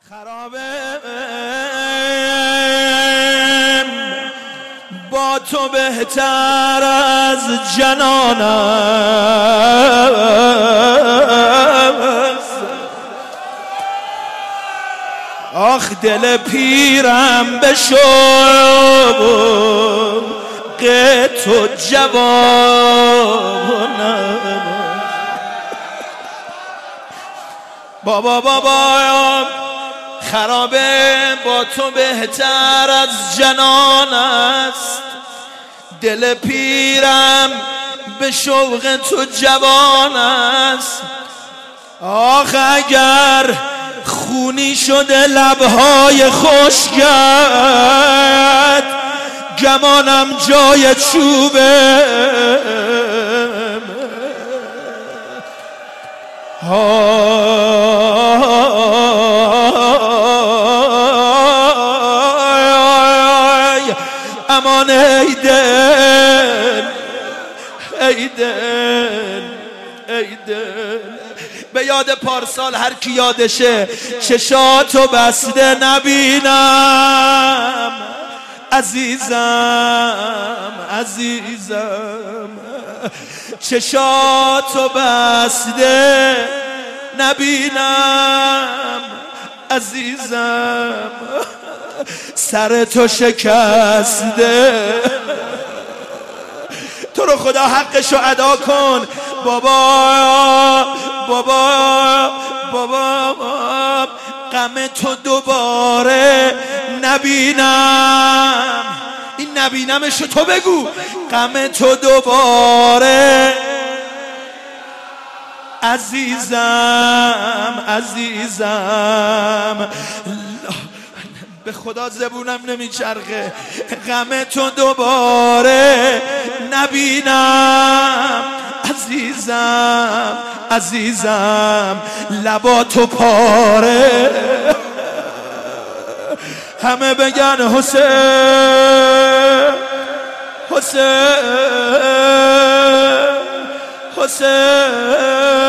خرابم با تو بهتر از جنان است. آخ دل پیرم به شوق تو جوان است. بابا خرابه با تو بهتر از جنان است. دل پیرم به شوق تو جوان است. آخ اگر خونی شده لبهای خشکت گمانم جای چوبه امان ای دل ای دل ای دل. به یاد پارسال هر کی یادشه چشاتو بسته نبینم عزیزم عزیزم. چشاتو بسته نبینم عزیزم. سر تو شکسته تو رو خدا حقشو ادا کن. بابا غم تو دوباره نبینم. این نبینمشو تو بگو. غم تو دوباره عزیزم عزیزم. به خدا زبونم نمیچرخه. غم تو دوباره نبینم عزیزم عزیزم. لباتو پاره همه بگن حسین حسین حسین.